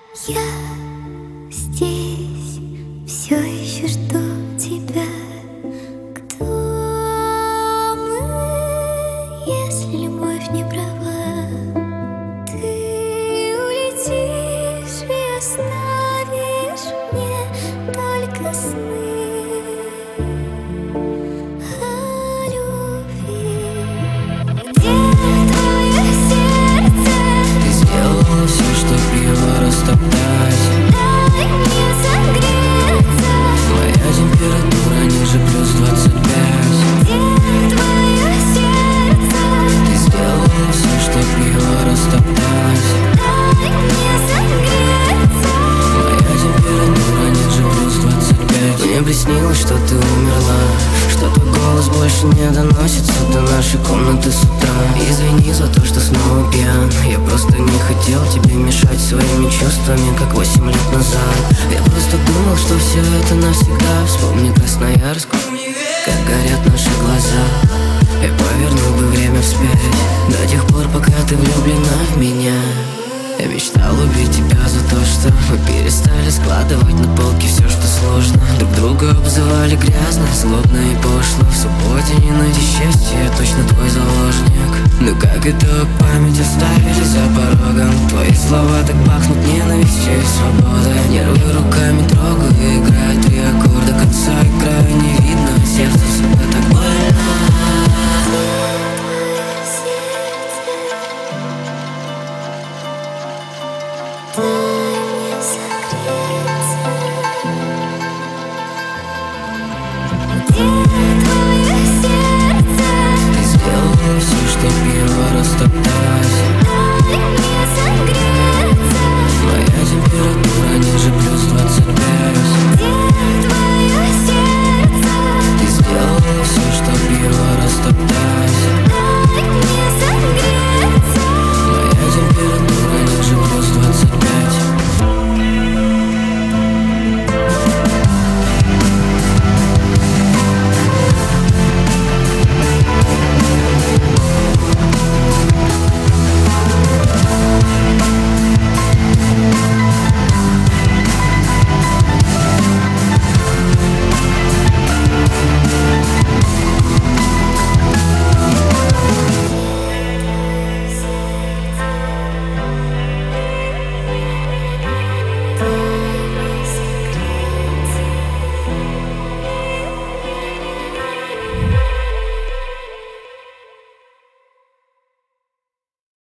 Я здесь все еще жду тебя. Кто мы, если любовь не права? Ты улетишь и оставишь мне только сны о любви. Где твое сердце? Ты сделала все, чтоб его растоптать. Дай мне согреться. Моя температура ниже плюс 25. Где твое сердце? Ты сделала все, чтоб его растоптать. Дай мне согреться. Моя температура ниже плюс 25. Мне приснилось, что ты умерла, что твой голос больше не доносится до нашей комнаты с утра. Извини за то, что снова пьян. Я просто не хотел тебе мешать своими чувствами, как 8 лет назад. Я просто думал, что все это навсегда. Вспомни Красноярск, как горят наши глаза. Я повернул бы время вспять до тех пор, пока ты влюблена в меня. Я мечтал убить тебя за то, что мы перестали складывать на полке все, что сложно. Друг друга обзывали грязно, злобно и пошло. В субботе не найти счастья, я точно твой заложник. Но как это память оставили за порогом? Твои слова так пахнут ненавистью и свободой. Нервы руками трогаю, играю 3 аккорда, конца и края не видно. Сердце всегда так больно.